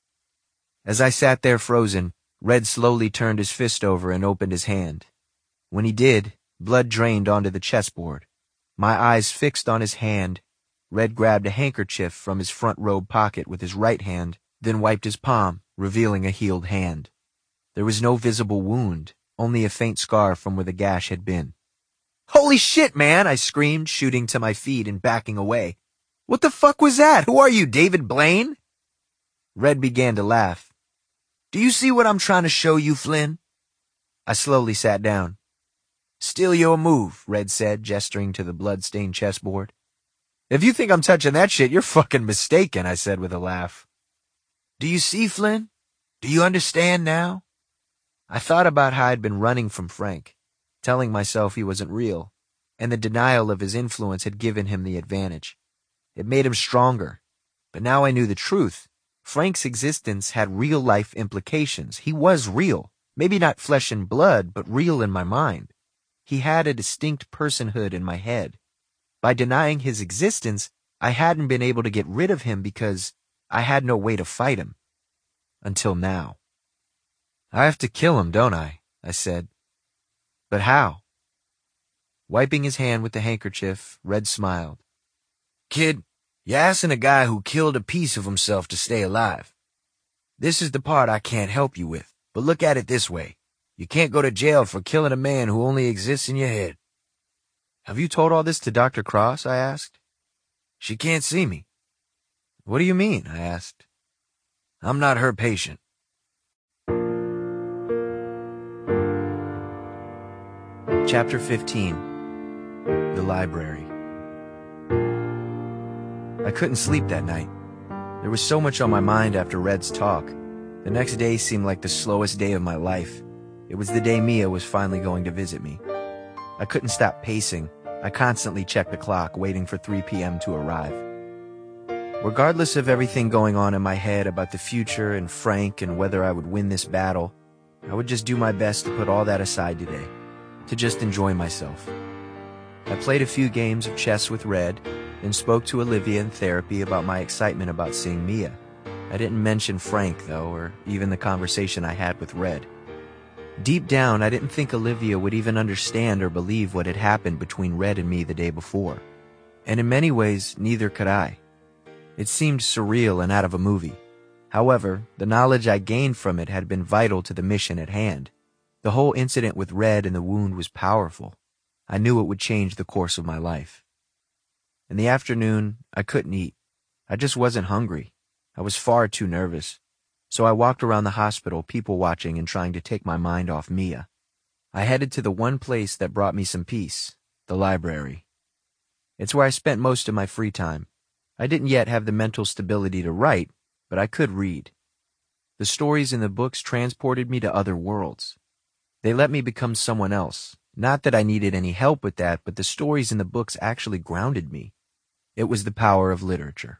As I sat there frozen, Red slowly turned his fist over and opened his hand. When he did, blood drained onto the chessboard. My eyes fixed on his hand, Red grabbed a handkerchief from his front robe pocket with his right hand, then wiped his palm, revealing a healed hand. There was no visible wound, only a faint scar from where the gash had been. Holy shit, man, I screamed, shooting to my feet and backing away. What the fuck was that? Who are you, David Blaine? Red began to laugh. Do you see what I'm trying to show you, Flynn? I slowly sat down. Still your move, Red said, gesturing to the blood-stained chessboard. If you think I'm touching that shit, you're fucking mistaken, I said with a laugh. Do you see, Flynn? Do you understand now? I thought about how I'd been running from Frank, telling myself he wasn't real, and the denial of his influence had given him the advantage. It made him stronger. But now I knew the truth. Frank's existence had real-life implications. He was real. Maybe not flesh and blood, but real in my mind. He had a distinct personhood in my head. By denying his existence, I hadn't been able to get rid of him because I had no way to fight him. Until now. I have to kill him, don't I? I said. But how? Wiping his hand with the handkerchief, Red smiled. Kid, you're asking a guy who killed a piece of himself to stay alive. This is the part I can't help you with, but look at it this way. You can't go to jail for killing a man who only exists in your head. Have you told all this to Dr. Cross? I asked. She can't see me. What do you mean? I asked. I'm not her patient. Chapter 15. The Library. I couldn't sleep that night. There was so much on my mind after Red's talk. The next day seemed like the slowest day of my life. It was the day Mia was finally going to visit me. I couldn't stop pacing. I constantly checked the clock, waiting for 3 p.m. to arrive. Regardless of everything going on in my head about the future and Frank and whether I would win this battle, I would just do my best to put all that aside today, to just enjoy myself. I played a few games of chess with Red, and spoke to Olivia in therapy about my excitement about seeing Mia. I didn't mention Frank, though, or even the conversation I had with Red. Deep down, I didn't think Olivia would even understand or believe what had happened between Red and me the day before. And in many ways, neither could I. It seemed surreal and out of a movie. However, the knowledge I gained from it had been vital to the mission at hand. The whole incident with Red and the wound was powerful. I knew it would change the course of my life. In the afternoon, I couldn't eat. I just wasn't hungry. I was far too nervous. So I walked around the hospital, people watching and trying to take my mind off Mia. I headed to the one place that brought me some peace, the library. It's where I spent most of my free time. I didn't yet have the mental stability to write, but I could read. The stories in the books transported me to other worlds. They let me become someone else. Not that I needed any help with that, but the stories in the books actually grounded me. It was the power of literature.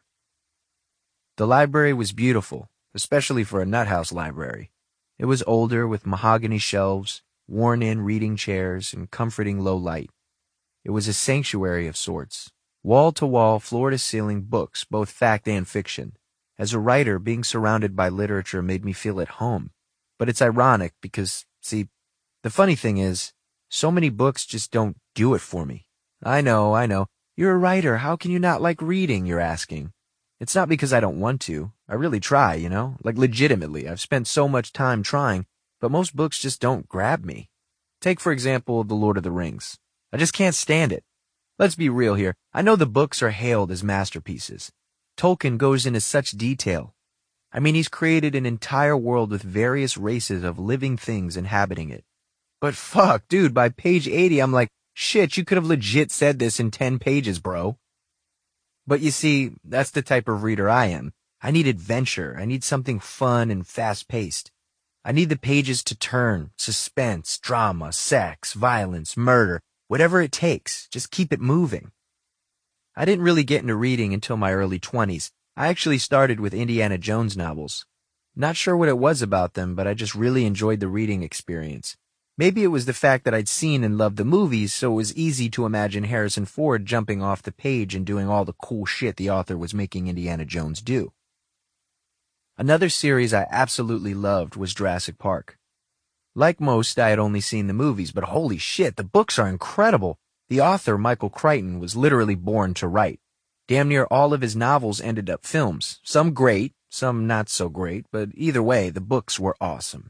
The library was beautiful, especially for a nuthouse library. It was older, with mahogany shelves, worn-in reading chairs, and comforting low light. It was a sanctuary of sorts. Wall-to-wall, floor-to-ceiling books, both fact and fiction. As a writer, being surrounded by literature made me feel at home. But it's ironic because, see, the funny thing is, so many books just don't do it for me. I know. You're a writer. How can you not like reading, you're asking? It's not because I don't want to. I really try, like legitimately. I've spent so much time trying, but most books just don't grab me. Take, for example, The Lord of the Rings. I just can't stand it. Let's be real here. I know the books are hailed as masterpieces. Tolkien goes into such detail. I mean, he's created an entire world with various races of living things inhabiting it. But fuck, dude, by page 80, I'm like, shit, you could have legit said this in 10 pages, bro. But you see, that's the type of reader I am. I need adventure. I need something fun and fast-paced. I need the pages to turn, suspense, drama, sex, violence, murder, whatever it takes. Just keep it moving. I didn't really get into reading until my early 20s. I actually started with Indiana Jones novels. Not sure what it was about them, but I just really enjoyed the reading experience. Maybe it was the fact that I'd seen and loved the movies, so it was easy to imagine Harrison Ford jumping off the page and doing all the cool shit the author was making Indiana Jones do. Another series I absolutely loved was Jurassic Park. Like most, I had only seen the movies, but holy shit, the books are incredible. The author, Michael Crichton, was literally born to write. Damn near all of his novels ended up films. Some great, some not so great, but either way, the books were awesome.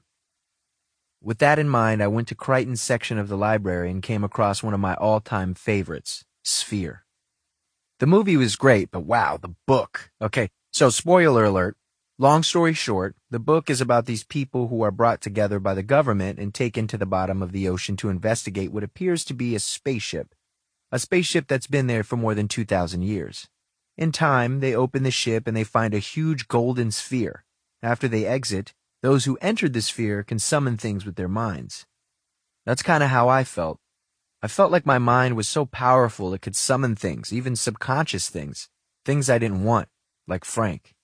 With that in mind, I went to Crichton's section of the library and came across one of my all-time favorites, Sphere. The movie was great, but wow, the book. Okay, so spoiler alert. Long story short, the book is about these people who are brought together by the government and taken to the bottom of the ocean to investigate what appears to be a spaceship that's been there for more than 2,000 years. In time, they open the ship and they find a huge golden sphere. After they exit, those who entered the sphere can summon things with their minds. That's kind of how I felt. I felt like my mind was so powerful it could summon things, even subconscious things I didn't want, like Frank.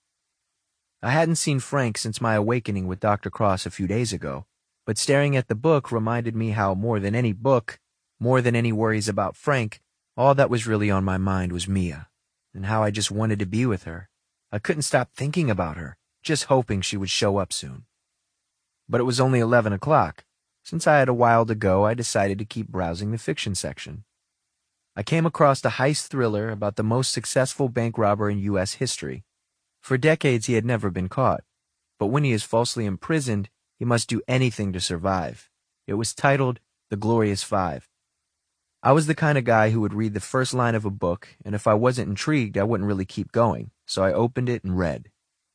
I hadn't seen Frank since my awakening with Dr. Cross a few days ago, but staring at the book reminded me how more than any book, more than any worries about Frank, all that was really on my mind was Mia, and how I just wanted to be with her. I couldn't stop thinking about her, just hoping she would show up soon. But it was only 11 o'clock. Since I had a while to go, I decided to keep browsing the fiction section. I came across a heist thriller about the most successful bank robber in U.S. history. For decades, he had never been caught. But when he is falsely imprisoned, he must do anything to survive. It was titled The Glorious Five. I was the kind of guy who would read the first line of a book, and if I wasn't intrigued, I wouldn't really keep going, so I opened it and read.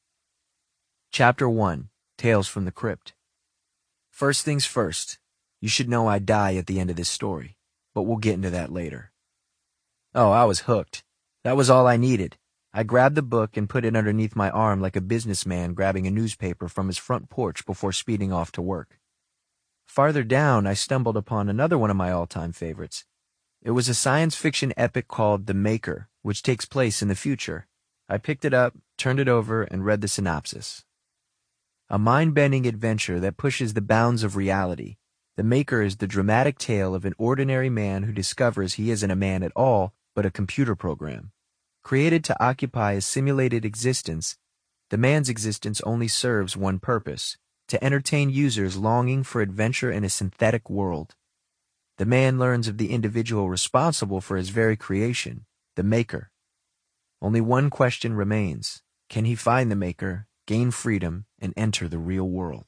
Chapter 1, Tales from the Crypt. First things first, you should know I die at the end of this story, but we'll get into that later. Oh, I was hooked. That was all I needed. I grabbed the book and put it underneath my arm like a businessman grabbing a newspaper from his front porch before speeding off to work. Farther down, I stumbled upon another one of my all-time favorites. It was a science fiction epic called The Maker, which takes place in the future. I picked it up, turned it over, and read the synopsis. A mind-bending adventure that pushes the bounds of reality. The Maker is the dramatic tale of an ordinary man who discovers he isn't a man at all, but a computer program. Created to occupy a simulated existence, the man's existence only serves one purpose: to entertain users longing for adventure in a synthetic world. The man learns of the individual responsible for his very creation, the maker. Only one question remains: can he find the maker, gain freedom, and enter the real world?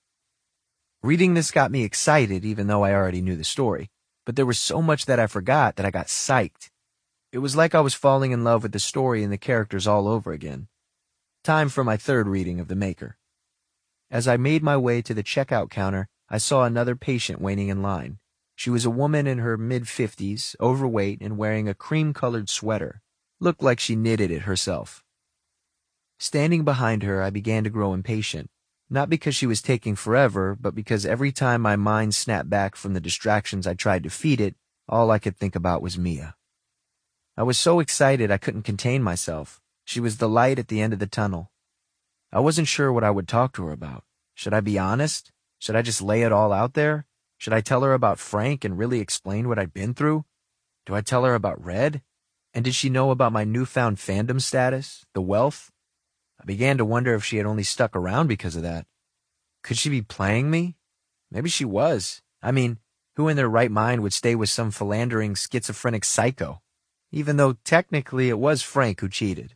Reading this got me excited, even though I already knew the story, but there was so much that I forgot that I got psyched. It was like I was falling in love with the story and the characters all over again. Time for my third reading of The Maker. As I made my way to the checkout counter, I saw another patient waiting in line. She was a woman in her mid-50s, overweight and wearing a cream-colored sweater. Looked like she knitted it herself. Standing behind her, I began to grow impatient, not because she was taking forever, but because every time my mind snapped back from the distractions I tried to feed it, all I could think about was Mia. I was so excited I couldn't contain myself. She was the light at the end of the tunnel. I wasn't sure what I would talk to her about. Should I be honest? Should I just lay it all out there? Should I tell her about Frank and really explain what I'd been through? Do I tell her about Red? And did she know about my newfound fandom status, the wealth? I began to wonder if she had only stuck around because of that. Could she be playing me? Maybe she was. I mean, who in their right mind would stay with some philandering schizophrenic psycho? Even though technically it was Frank who cheated.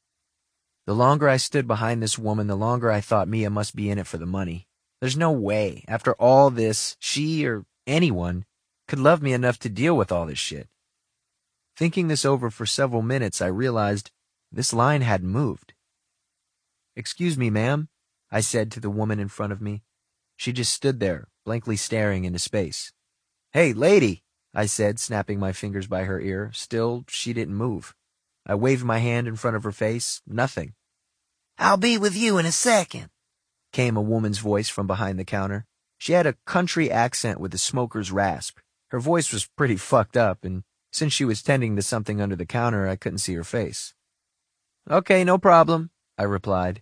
The longer I stood behind this woman, the longer I thought Mia must be in it for the money. There's no way, after all this, she or anyone could love me enough to deal with all this shit. Thinking this over for several minutes, I realized this line hadn't moved. "Excuse me, ma'am," I said to the woman in front of me. She just stood there, blankly staring into space. "Hey, lady," I said, snapping my fingers by her ear. Still, she didn't move. I waved my hand in front of her face. Nothing. "I'll be with you in a second," came a woman's voice from behind the counter. She had a country accent with a smoker's rasp. Her voice was pretty fucked up, and since she was tending to something under the counter, I couldn't see her face. "Okay, no problem," I replied.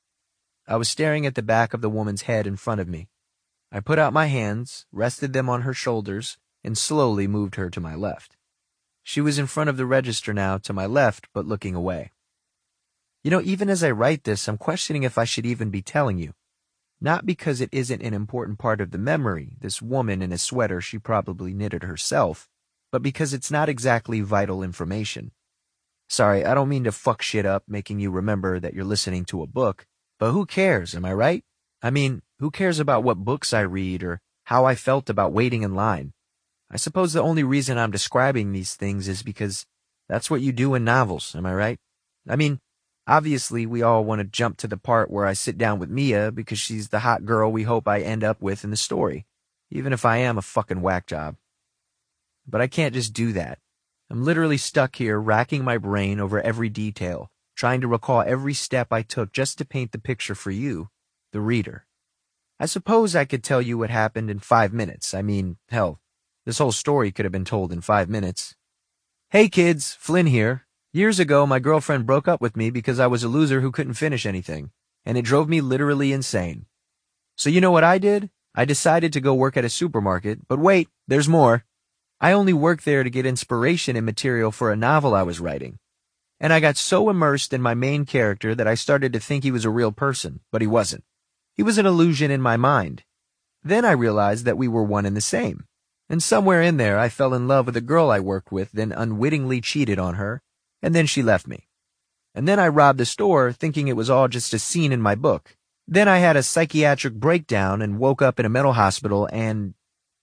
I was staring at the back of the woman's head in front of me. I put out my hands, rested them on her shoulders, and slowly moved her to my left. She was in front of the register now, to my left, but looking away. You know, even as I write this, I'm questioning if I should even be telling you. Not because it isn't an important part of the memory, this woman in a sweater she probably knitted herself, but because it's not exactly vital information. Sorry, I don't mean to fuck shit up, making you remember that you're listening to a book, but who cares, am I right? I mean, who cares about what books I read or how I felt about waiting in line? I suppose the only reason I'm describing these things is because that's what you do in novels, am I right? I mean, obviously we all want to jump to the part where I sit down with Mia because she's the hot girl we hope I end up with in the story, even if I am a fucking whack job. But I can't just do that. I'm literally stuck here racking my brain over every detail, trying to recall every step I took just to paint the picture for you, the reader. I suppose I could tell you what happened in 5 minutes. I mean, hell, this whole story could have been told in 5 minutes. Hey kids, Flynn here. Years ago, my girlfriend broke up with me because I was a loser who couldn't finish anything, and it drove me literally insane. So you know what I did? I decided to go work at a supermarket, but wait, there's more. I only worked there to get inspiration and material for a novel I was writing. And I got so immersed in my main character that I started to think he was a real person, but he wasn't. He was an illusion in my mind. Then I realized that we were one and the same. And somewhere in there, I fell in love with a girl I worked with, then unwittingly cheated on her, and then she left me. And then I robbed the store, thinking it was all just a scene in my book. Then I had a psychiatric breakdown and woke up in a mental hospital and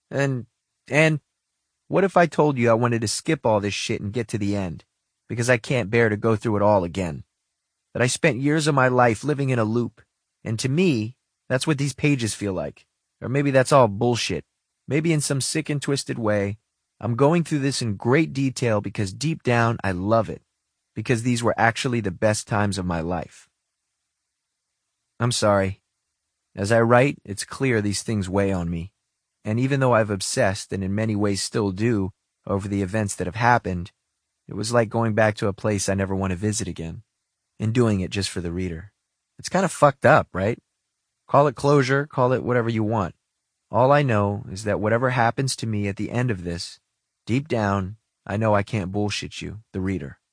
what if I told you I wanted to skip all this shit and get to the end, because I can't bear to go through it all again? That I spent years of my life living in a loop, and to me, that's what these pages feel like. Or maybe that's all bullshit. Maybe in some sick and twisted way, I'm going through this in great detail because deep down I love it, because these were actually the best times of my life. I'm sorry. As I write, it's clear these things weigh on me. And even though I've obsessed, and in many ways still do, over the events that have happened, it was like going back to a place I never want to visit again, and doing it just for the reader. It's kind of fucked up, right? Call it closure, call it whatever you want. All I know is that whatever happens to me at the end of this, deep down, I know I can't bullshit you, the reader.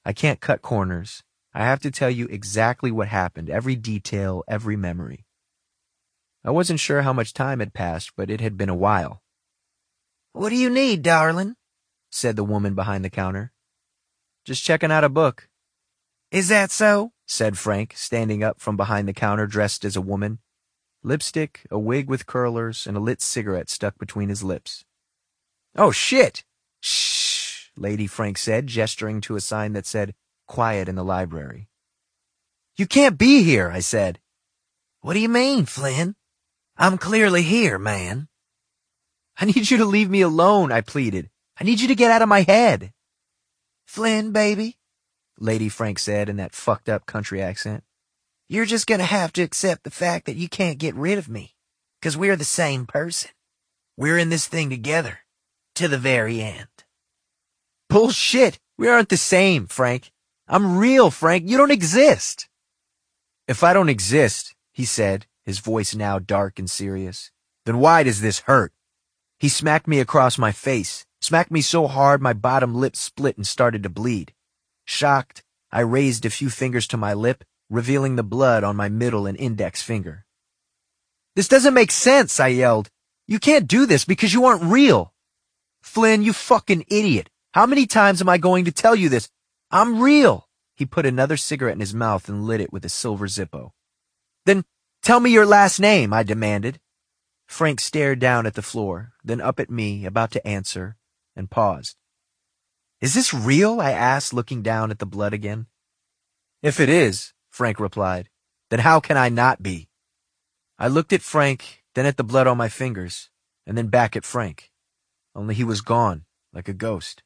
I can't cut corners. I have to tell you exactly what happened, every detail, every memory. I wasn't sure how much time had passed, but it had been a while. What do you need, darling? Said the woman behind the counter. Just checking out a book. Is that so? Said Frank, standing up from behind the counter dressed as a woman. Lipstick, a wig with curlers, and a lit cigarette stuck between his lips. Oh, shit! Shh, Lady Frank said, gesturing to a sign that said, "Quiet in the library." You can't be here, I said. What do you mean, Flynn? I'm clearly here, man. I need you to leave me alone, I pleaded. I need you to get out of my head. Flynn, baby, Lady Frank said in that fucked up country accent. You're just gonna have to accept the fact that you can't get rid of me, 'cause we're the same person. We're in this thing together, to the very end. Bullshit! We aren't the same, Frank. I'm real, Frank. You don't exist. If I don't exist, he said, his voice now dark and serious, then why does this hurt? He smacked me across my face, smacked me so hard my bottom lip split and started to bleed. Shocked, I raised a few fingers to my lip, revealing the blood on my middle and index finger. This doesn't make sense, I yelled. You can't do this because you aren't real. Flynn, you fucking idiot. How many times am I going to tell you this? I'm real. He put another cigarette in his mouth and lit it with a silver Zippo. Then tell me your last name, I demanded. Frank stared down at the floor, then up at me, about to answer, and paused. Is this real? I asked, looking down at the blood again. If it is, Frank replied, then how can I not be? I looked at Frank, then at the blood on my fingers, and then back at Frank. Only he was gone, like a ghost.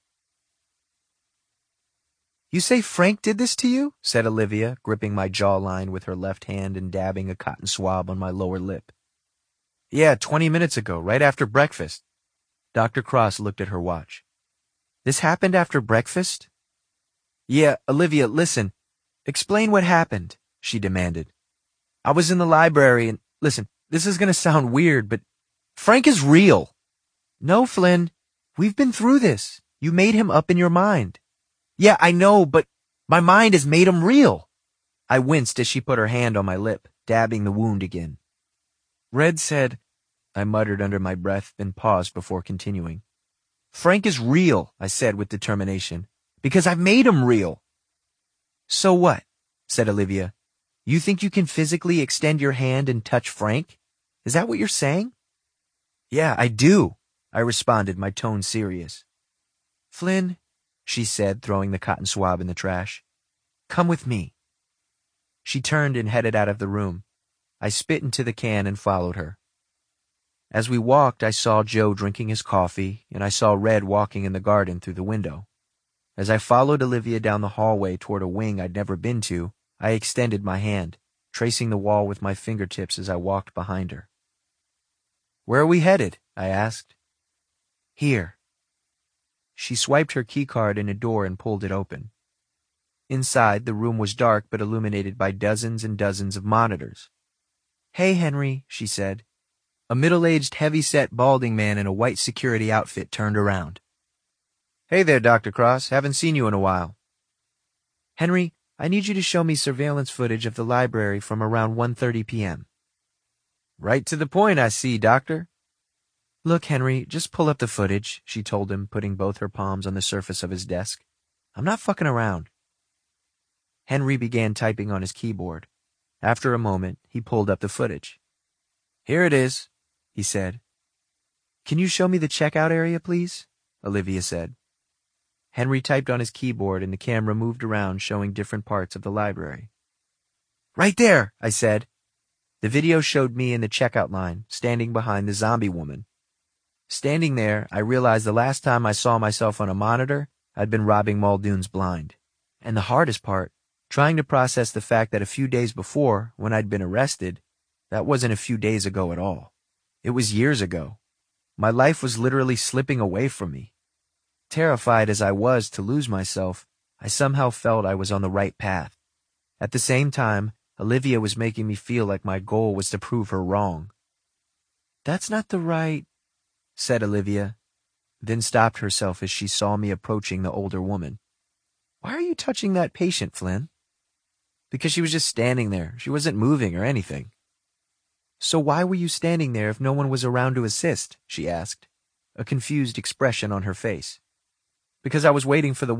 You say Frank did this to you? Said Olivia, gripping my jawline with her left hand and dabbing a cotton swab on my lower lip. Yeah, 20 minutes ago, right after breakfast. Dr. Cross looked at her watch. This happened after breakfast? Yeah, Olivia, listen. Explain what happened, she demanded. I was in the library and, listen, this is going to sound weird, but Frank is real. No, Flynn, we've been through this. You made him up in your mind. Yeah, I know, but my mind has made him real. I winced as she put her hand on my lip, dabbing the wound again. Red said, I muttered under my breath, then paused before continuing. Frank is real, I said with determination, because I've made him real. So what? Said Olivia. You think you can physically extend your hand and touch Frank? Is that what you're saying? Yeah, I do, I responded, my tone serious. Flynn, she said, throwing the cotton swab in the trash. Come with me. She turned and headed out of the room. I spit into the can and followed her. As we walked, I saw Joe drinking his coffee, and I saw Red walking in the garden through the window. As I followed Olivia down the hallway toward a wing I'd never been to, I extended my hand, tracing the wall with my fingertips as I walked behind her. Where are we headed? I asked. Here. She swiped her keycard in a door and pulled it open. Inside, the room was dark but illuminated by dozens and dozens of monitors. Hey, Henry, she said. A middle-aged, heavy-set, balding man in a white security outfit turned around. Hey there, Dr. Cross. Haven't seen you in a while. Henry, I need you to show me surveillance footage of the library from around 1:30 p.m. Right to the point, I see, Doctor. Look, Henry, just pull up the footage, she told him, putting both her palms on the surface of his desk. I'm not fucking around. Henry began typing on his keyboard. After a moment, he pulled up the footage. Here it is, he said. Can you show me the checkout area, please? Olivia said. Henry typed on his keyboard and the camera moved around, showing different parts of the library. Right there, I said. The video showed me in the checkout line, standing behind the zombie woman. Standing there, I realized the last time I saw myself on a monitor, I'd been robbing Muldoon's blind. And the hardest part, trying to process the fact that a few days before, when I'd been arrested, that wasn't a few days ago at all. It was years ago. My life was literally slipping away from me. Terrified as I was to lose myself, I somehow felt I was on the right path. At the same time, Olivia was making me feel like my goal was to prove her wrong. That's not the right, said Olivia, then stopped herself as she saw me approaching the older woman. Why are you touching that patient, Flynn? Because she was just standing there. She wasn't moving or anything. So why were you standing there if no one was around to assist? She asked, a confused expression on her face. Because I was waiting for the